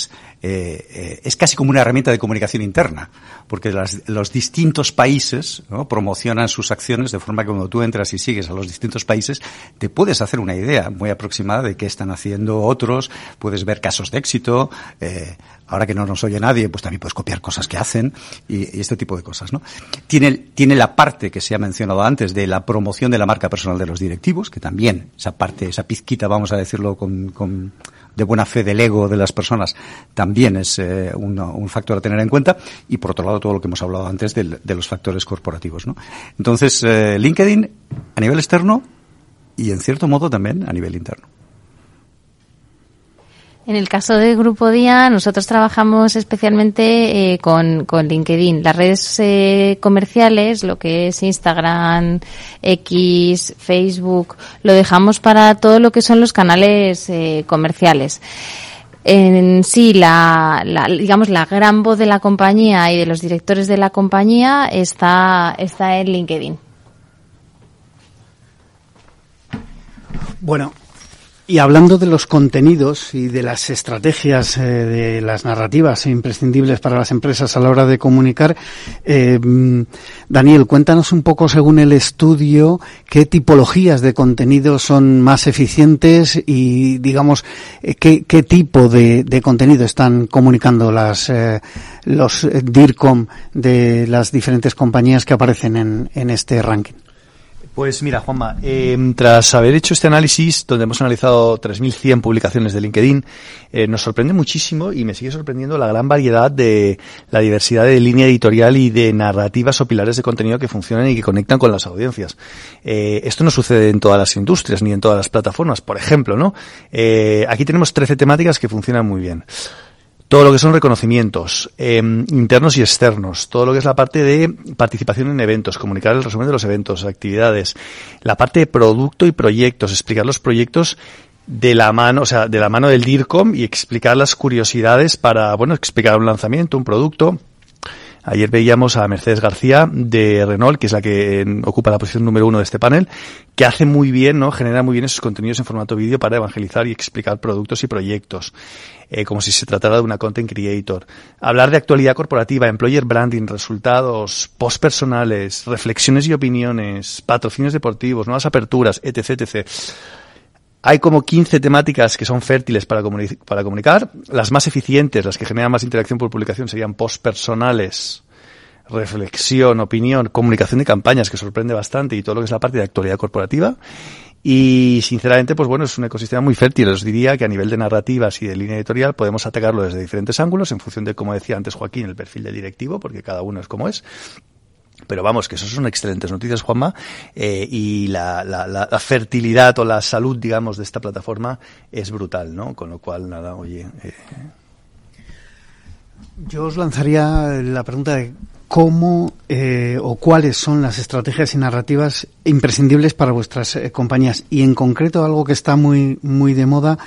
es casi como una herramienta de comunicación interna, porque los distintos países, ¿no?, promocionan sus acciones de forma que cuando tú entras y sigues a los distintos países te puedes hacer una idea muy aproximada de qué están haciendo otros, puedes ver casos de éxito, ahora que no nos oye nadie, pues también puedes copiar cosas que hacen y este tipo de cosas, ¿no? Tiene la parte que se ha mencionado antes de la promoción de la marca personal de los directivos, que también esa parte, esa pizquita, vamos a decirlo de buena fe del ego de las personas, también es un factor a tener en cuenta, y por otro lado todo lo que hemos hablado antes de los factores corporativos, ¿no? Entonces, LinkedIn a nivel externo y en cierto modo también a nivel interno. En el caso de Grupo Día, nosotros trabajamos especialmente con LinkedIn. Las redes comerciales, lo que es Instagram, X, Facebook, lo dejamos para todo lo que son los canales comerciales. En sí, digamos, la gran voz de la compañía y de los directores de la compañía está en LinkedIn. Bueno, Y hablando de los contenidos y de las estrategias, de las narrativas imprescindibles para las empresas a la hora de comunicar, Daniel, cuéntanos un poco, según el estudio, qué tipologías de contenidos son más eficientes y, digamos, qué tipo de contenido están comunicando los DIRCOM de las diferentes compañías que aparecen en este ranking. Pues mira, Juanma, tras haber hecho este análisis, donde hemos analizado 3.100 publicaciones de LinkedIn, nos sorprende muchísimo y me sigue sorprendiendo la gran variedad de la diversidad de línea editorial y de narrativas o pilares de contenido que funcionan y que conectan con las audiencias. Esto no sucede en todas las industrias ni en todas las plataformas, por ejemplo, ¿no? Aquí tenemos 13 temáticas que funcionan muy bien. Todo lo que son reconocimientos internos y externos, todo lo que es la parte de participación en eventos, comunicar el resumen de los eventos, actividades, la parte de producto y proyectos, explicar los proyectos de la mano, o sea, de la mano del DIRCOM y explicar las curiosidades para, bueno, explicar un lanzamiento, un producto. Ayer veíamos a Mercedes García de Renault, que es la que ocupa la posición número 1 de este panel, que hace muy bien, ¿no? Genera muy bien esos contenidos en formato vídeo para evangelizar y explicar productos y proyectos, como si se tratara de una content creator. Hablar de actualidad corporativa, employer branding, resultados, post personales, reflexiones y opiniones, patrocinios deportivos, nuevas aperturas, etc., etc. Hay como 15 temáticas que son fértiles para comunicar. Las más eficientes, las que generan más interacción por publicación, serían post personales, reflexión, opinión, comunicación de campañas, que sorprende bastante, y todo lo que es la parte de actualidad corporativa. Y sinceramente, pues bueno, es un ecosistema muy fértil. Os diría que a nivel de narrativas y de línea editorial podemos atacarlo desde diferentes ángulos en función de, como decía antes Joaquín, el perfil del directivo, porque cada uno es como es. Pero vamos, que eso son excelentes noticias, Juanma, y la fertilidad o la salud, digamos, de esta plataforma es brutal, ¿no? Con lo cual, nada, oye... Yo os lanzaría la pregunta de cómo o cuáles son las estrategias y narrativas imprescindibles para vuestras compañías. Y en concreto, algo que está muy, muy de moda,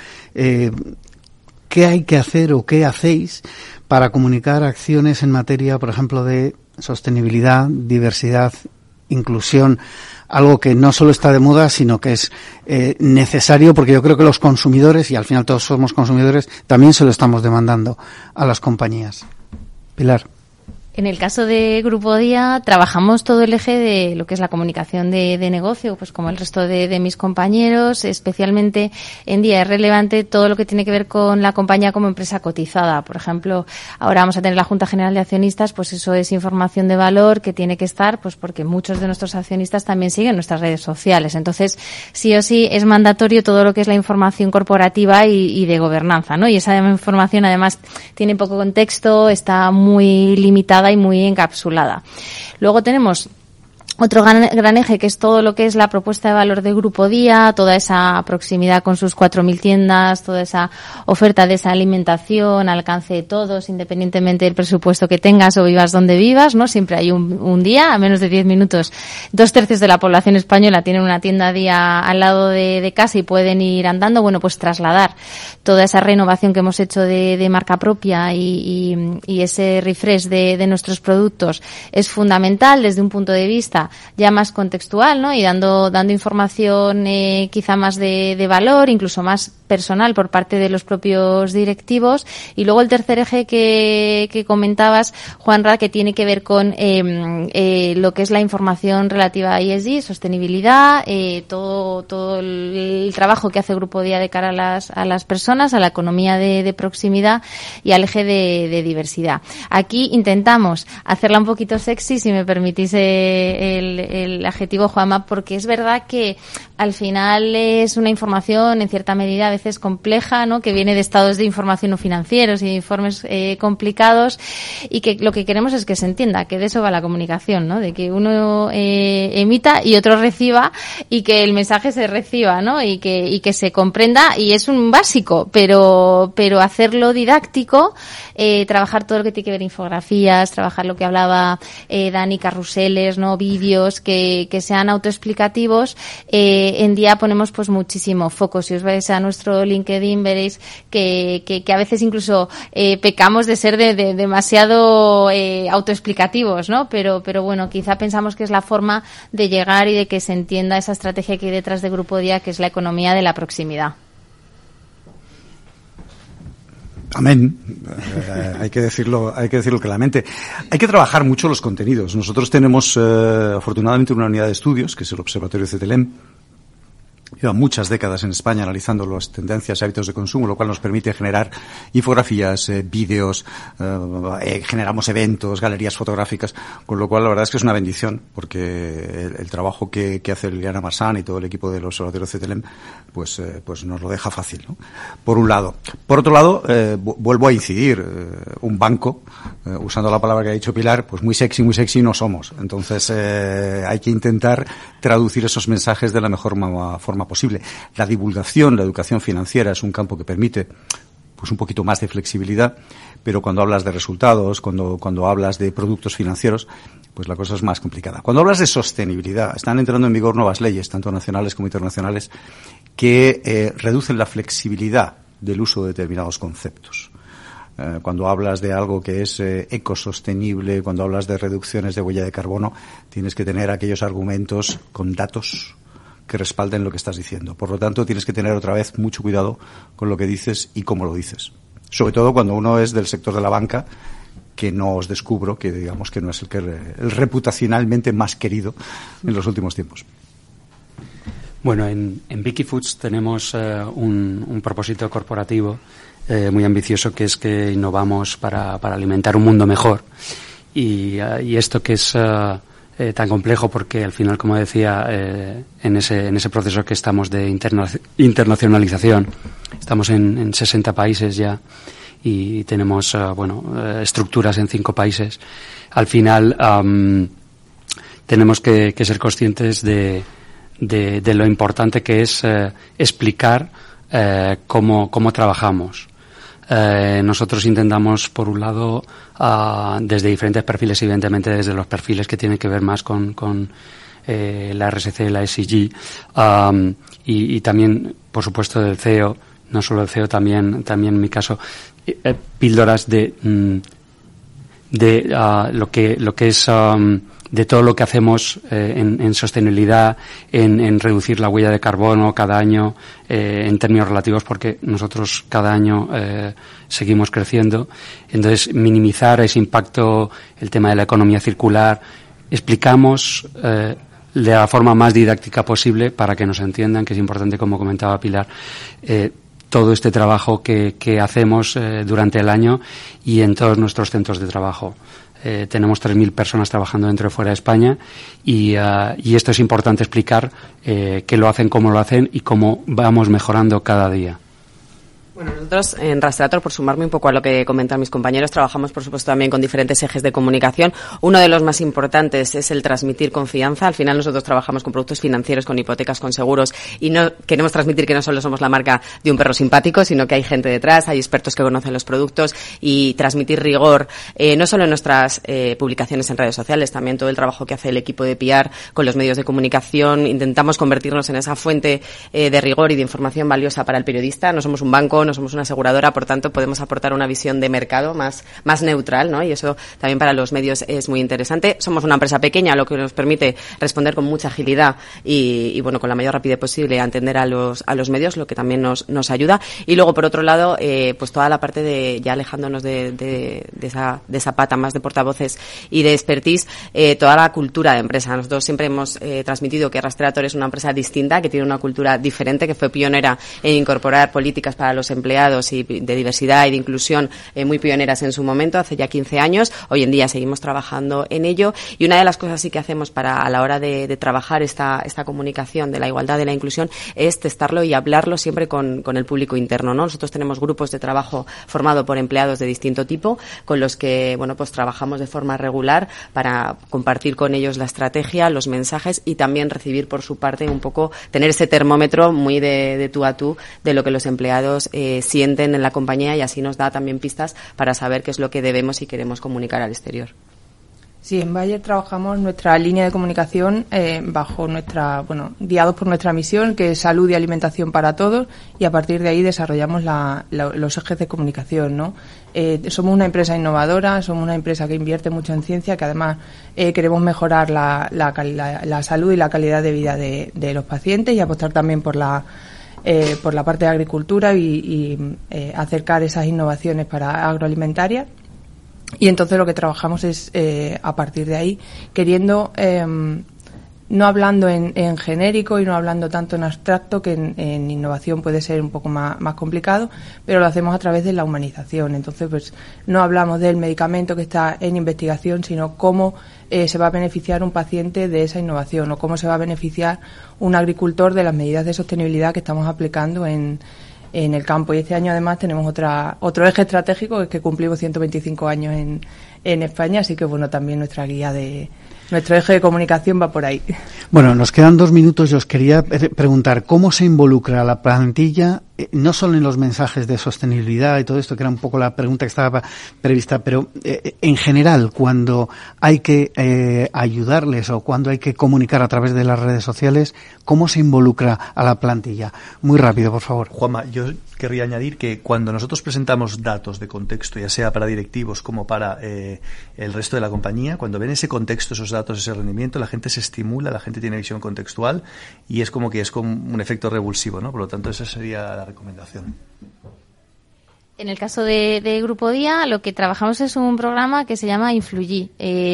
¿qué hay que hacer o qué hacéis para comunicar acciones en materia, por ejemplo, de sostenibilidad, diversidad, inclusión, algo que no solo está de moda, sino que es necesario, porque yo creo que los consumidores, y al final todos somos consumidores, también se lo estamos demandando a las compañías. Pilar. En el caso de Grupo Día, trabajamos todo el eje de lo que es la comunicación de negocio, pues como el resto de mis compañeros. Especialmente en Día es relevante todo lo que tiene que ver con la compañía como empresa cotizada. Por ejemplo, ahora vamos a tener la Junta General de Accionistas, pues eso es información de valor que tiene que estar, pues porque muchos de nuestros accionistas también siguen nuestras redes sociales. Entonces, sí o sí es mandatorio todo lo que es la información corporativa y de gobernanza, ¿no? Y esa información además tiene poco contexto, está muy limitada y muy encapsulada. Luego tenemos otro gran eje, que es todo lo que es la propuesta de valor de Grupo Día, toda esa proximidad con sus 4.000 tiendas, toda esa oferta de esa alimentación al alcance de todos, independientemente del presupuesto que tengas o vivas donde vivas, ¿no? Siempre hay un día, a menos de 10 minutos, 2/3 de la población española tienen una tienda Día al lado de casa y pueden ir andando. Bueno, pues trasladar toda esa renovación que hemos hecho de marca propia y ese refresh de nuestros productos es fundamental desde un punto de vista ya más contextual, ¿no? Y dando información quizá más de valor, incluso más personal por parte de los propios directivos. Y luego el tercer eje que comentabas, Juanra, que tiene que ver con lo que es la información relativa a ESG, sostenibilidad, todo el trabajo que hace Grupo Día de cara a las personas, a la economía de proximidad y al eje de diversidad. Aquí intentamos hacerla un poquito sexy, si me permitís el adjetivo, Juanma, porque es verdad que al final es una información en cierta medida a veces compleja, ¿no? Que viene de estados de información no financieros y de informes complicados, y que lo que queremos es que se entienda que de eso va la comunicación, ¿no? De que uno emita y otro reciba, y que el mensaje se reciba, ¿no? Y que se comprenda, y es un básico, pero hacerlo didáctico, trabajar todo lo que tiene que ver infografías, trabajar lo que hablaba Dani, carruseles, ¿no? Vídeos que sean autoexplicativos. En Día ponemos pues muchísimo foco. Si os vais a nuestro LinkedIn veréis que a veces incluso pecamos de ser de demasiado autoexplicativos, ¿no? Pero bueno, quizá pensamos que es la forma de llegar y de que se entienda esa estrategia que hay detrás de Grupo Día, que es la economía de la proximidad. Amén. Hay que decirlo claramente. Hay que trabajar mucho los contenidos. Nosotros tenemos, afortunadamente, una unidad de estudios, que es el Observatorio CETELEM. Lleva muchas décadas en España analizando las tendencias y hábitos de consumo, lo cual nos permite generar infografías, vídeos, generamos eventos, galerías fotográficas, con lo cual la verdad es que es una bendición, porque el trabajo que hace Liliana Marsán y todo el equipo del Observatorio CETELEM, pues nos lo deja fácil, ¿no? Por un lado. Por otro lado, vuelvo a incidir, un banco, usando la palabra que ha dicho Pilar, pues muy sexy no somos. Entonces, hay que intentar traducir esos mensajes de la mejor forma posible. La divulgación, la educación financiera es un campo que permite pues un poquito más de flexibilidad, pero cuando hablas de resultados, cuando hablas de productos financieros, pues la cosa es más complicada. Cuando hablas de sostenibilidad, están entrando en vigor nuevas leyes, tanto nacionales como internacionales, que reducen la flexibilidad del uso de determinados conceptos. Cuando hablas de algo que es ecosostenible, cuando hablas de reducciones de huella de carbono, tienes que tener aquellos argumentos con datos que respalden lo que estás diciendo. Por lo tanto, tienes que tener otra vez mucho cuidado con lo que dices y cómo lo dices. Sobre todo cuando uno es del sector de la banca, que no os descubro, que digamos que no es el reputacionalmente más querido en los últimos tiempos. Bueno, en Vicky Foods tenemos un propósito corporativo muy ambicioso, que es que innovamos para alimentar un mundo mejor. Y esto que es tan complejo, porque al final, como decía, en ese proceso que estamos de internacionalización, estamos en 60 países ya y tenemos estructuras en 5 países. Al final tenemos que ser conscientes de lo importante que es explicar cómo trabajamos. Nosotros intentamos, por un lado, desde diferentes perfiles, evidentemente desde los perfiles que tienen que ver más con la RSC, la ESG, y también, por supuesto, del CEO, no solo del CEO, también en mi caso, píldoras de lo que es de todo lo que hacemos en sostenibilidad, en reducir la huella de carbono cada año en términos relativos, porque nosotros cada año seguimos creciendo. Entonces, minimizar ese impacto, el tema de la economía circular, explicamos de la forma más didáctica posible para que nos entiendan, que es importante, como comentaba Pilar, todo este trabajo que hacemos durante el año y en todos nuestros centros de trabajo. Tenemos 3.000 personas trabajando dentro y fuera de España y esto es importante explicar qué lo hacen, cómo lo hacen y cómo vamos mejorando cada día. Bueno, nosotros en Rastreator, por sumarme un poco a lo que comentan mis compañeros, trabajamos por supuesto también con diferentes ejes de comunicación. Uno de los más importantes es el transmitir confianza. Al final nosotros trabajamos con productos financieros, con hipotecas, con seguros, y no queremos transmitir que no solo somos la marca de un perro simpático, sino que hay gente detrás, hay expertos que conocen los productos, y transmitir rigor, no solo en nuestras publicaciones en redes sociales, también todo el trabajo que hace el equipo de PR con los medios de comunicación. Intentamos convertirnos en esa fuente de rigor y de información valiosa para el periodista. No somos un banco, no somos una aseguradora, por tanto podemos aportar una visión de mercado más neutral, ¿no? Y eso también para los medios es muy interesante. Somos una empresa pequeña, lo que nos permite responder con mucha agilidad y bueno, con la mayor rapidez posible a atender a los medios, lo que también nos ayuda. Y luego, por otro lado, pues toda la parte de, ya alejándonos de esa pata más de portavoces y de expertise, toda la cultura de empresa. Nosotros siempre hemos transmitido que Rastreator es una empresa distinta, que tiene una cultura diferente, que fue pionera en incorporar políticas para los empleados y de diversidad y de inclusión muy pioneras en su momento, hace ya 15 años. Hoy en día seguimos trabajando en ello, y una de las cosas sí que hacemos a la hora de trabajar esta comunicación de la igualdad, de la inclusión, es testarlo y hablarlo siempre con el público interno, ¿no? Nosotros tenemos grupos de trabajo formado por empleados de distinto tipo, con los que, bueno, pues trabajamos de forma regular para compartir con ellos la estrategia, los mensajes, y también recibir por su parte un poco, tener ese termómetro muy de tú a tú de lo que los empleados sienten en la compañía, y así nos da también pistas para saber qué es lo que debemos y queremos comunicar al exterior. Sí, en Bayer trabajamos nuestra línea de comunicación bajo guiados por nuestra misión, que es salud y alimentación para todos, y a partir de ahí desarrollamos los ejes de comunicación, ¿no? Somos una empresa innovadora, somos una empresa que invierte mucho en ciencia, que además queremos mejorar la salud y la calidad de vida de los pacientes, y apostar también por la por la parte de agricultura y acercar esas innovaciones para agroalimentarias. Y entonces lo que trabajamos es, a partir de ahí, queriendo, no hablando en genérico y no hablando tanto en abstracto, que en innovación puede ser un poco más complicado, pero lo hacemos a través de la humanización. Entonces, pues no hablamos del medicamento que está en investigación, sino cómo se va a beneficiar un paciente de esa innovación, o cómo se va a beneficiar un agricultor de las medidas de sostenibilidad que estamos aplicando en el campo. Y este año además tenemos otro eje estratégico, que es que cumplimos 125 años en España, así que bueno, también nuestra guía nuestro eje de comunicación va por ahí. Bueno, nos quedan 2 minutos. Yo os quería preguntar cómo se involucra la plantilla, no solo en los mensajes de sostenibilidad y todo esto, que era un poco la pregunta que estaba prevista, pero en general, cuando hay que ayudarles o cuando hay que comunicar a través de las redes sociales, ¿cómo se involucra a la plantilla? Muy rápido, por favor. Juanma, yo querría añadir que cuando nosotros presentamos datos de contexto, ya sea para directivos como para el resto de la compañía, cuando ven ese contexto, esos datos, ese rendimiento, la gente se estimula, la gente tiene visión contextual y es como un efecto revulsivo, ¿no? Por lo tanto, esa sería la recomendación. En el caso de Grupo Día, lo que trabajamos es un programa que se llama Influyi.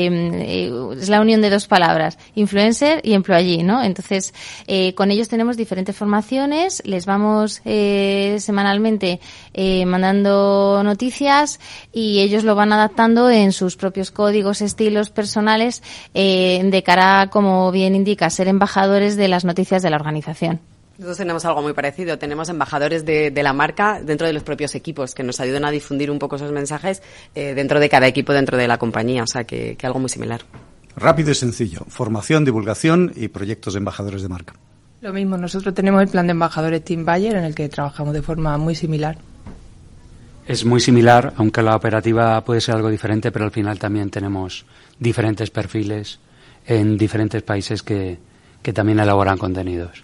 Es la unión de 2 palabras, influencer y employee, ¿no? Entonces, con ellos tenemos diferentes formaciones, les vamos semanalmente mandando noticias y ellos lo van adaptando en sus propios códigos, estilos personales, de cara a, como bien indica, ser embajadores de las noticias de la organización. Nosotros tenemos algo muy parecido. Tenemos embajadores de la marca dentro de los propios equipos que nos ayudan a difundir un poco esos mensajes dentro de cada equipo, dentro de la compañía. O sea, que algo muy similar. Rápido y sencillo. Formación, divulgación y proyectos de embajadores de marca. Lo mismo. Nosotros tenemos el plan de embajadores Team Bayer, en el que trabajamos de forma muy similar. Es muy similar, aunque la operativa puede ser algo diferente, pero al final también tenemos diferentes perfiles en diferentes países que también elaboran contenidos.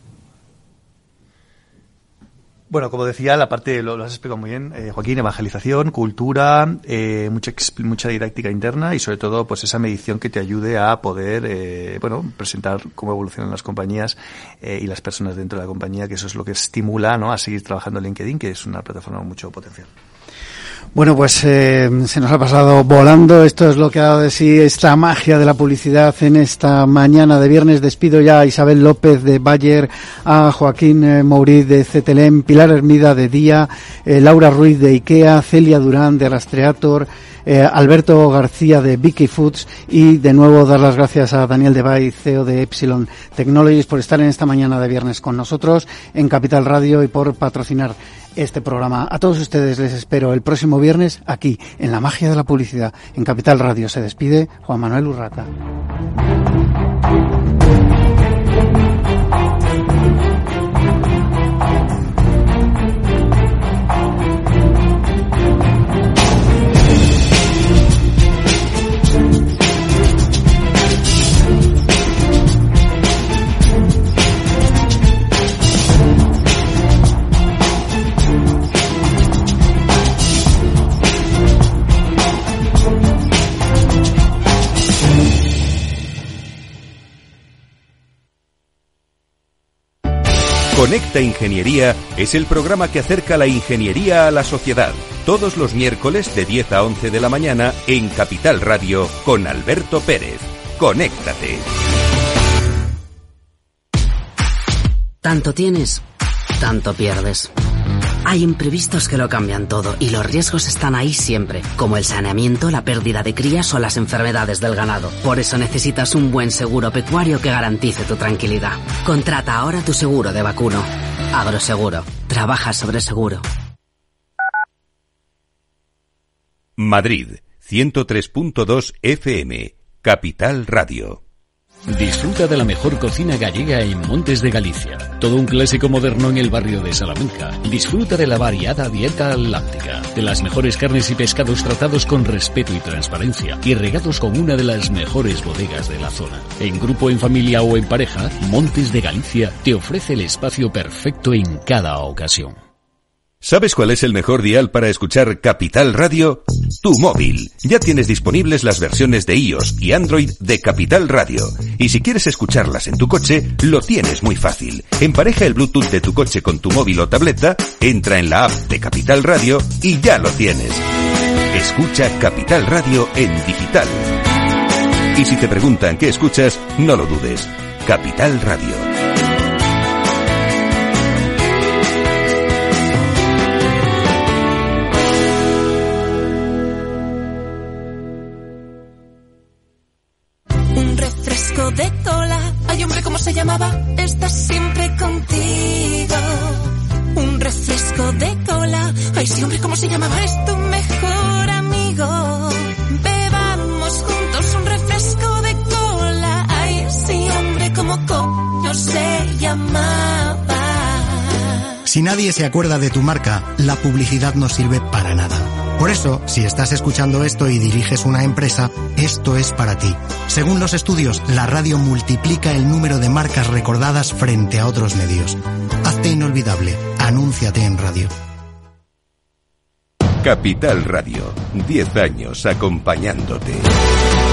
Bueno, como decía, la parte, lo has explicado muy bien, Joaquín, evangelización, cultura, mucha didáctica interna y sobre todo pues esa medición que te ayude a poder presentar cómo evolucionan las compañías y las personas dentro de la compañía, que eso es lo que estimula, ¿no?, a seguir trabajando en LinkedIn, que es una plataforma con mucho potencial. Bueno, pues se nos ha pasado volando. Esto es lo que ha dado de sí esta magia de la publicidad en esta mañana de viernes. Despido ya a Isabel López de Bayer, a Joaquín Mouriz de CTLM, Pilar Hermida de Día, Laura Ruiz de IKEA, Celia Durán de Rastreator, Alberto García de Vicky Foods y de nuevo dar las gracias a Daniel Debay, CEO de Epsilon Technologies, por estar en esta mañana de viernes con nosotros en Capital Radio y por patrocinar este programa. A todos ustedes les espero el próximo viernes aquí en La Magia de la Publicidad en Capital Radio. Se despide Juan Manuel Urraca. Conecta Ingeniería es el programa que acerca la ingeniería a la sociedad. Todos los miércoles de 10 a 11 de la mañana en Capital Radio con Alberto Pérez. Conéctate. Tanto tienes, tanto pierdes. Hay imprevistos que lo cambian todo y los riesgos están ahí siempre, como el saneamiento, la pérdida de crías o las enfermedades del ganado. Por eso necesitas un buen seguro pecuario que garantice tu tranquilidad. Contrata ahora tu seguro de vacuno. Agroseguro. Trabaja sobre seguro. Madrid, 103.2 FM, Capital Radio. Disfruta de la mejor cocina gallega en Montes de Galicia. Todo un clásico moderno en el barrio de Salamanca. Disfruta de la variada dieta atlántica, de las mejores carnes y pescados tratados con respeto y transparencia y regados con una de las mejores bodegas de la zona. En grupo, en familia o en pareja, Montes de Galicia te ofrece el espacio perfecto en cada ocasión. ¿Sabes cuál es el mejor dial para escuchar Capital Radio? Tu móvil. Ya tienes disponibles las versiones de iOS y Android de Capital Radio. Y si quieres escucharlas en tu coche, lo tienes muy fácil. Empareja el Bluetooth de tu coche con tu móvil o tableta, entra en la app de Capital Radio y ya lo tienes. Escucha Capital Radio en digital. Y si te preguntan qué escuchas, no lo dudes. Capital Radio. De cola, ay hombre, ¿cómo se llamaba? Está siempre contigo. Un refresco de cola, ay sí hombre, ¿cómo se llamaba? Es tu mejor amigo. Bebamos juntos un refresco de cola, ay sí hombre, ¿cómo se llamaba? Si nadie se acuerda de tu marca, la publicidad no sirve para nada. Por eso, si estás escuchando esto y diriges una empresa, esto es para ti. Según los estudios, la radio multiplica el número de marcas recordadas frente a otros medios. Hazte inolvidable. Anúnciate en radio. Capital Radio. 10 años acompañándote.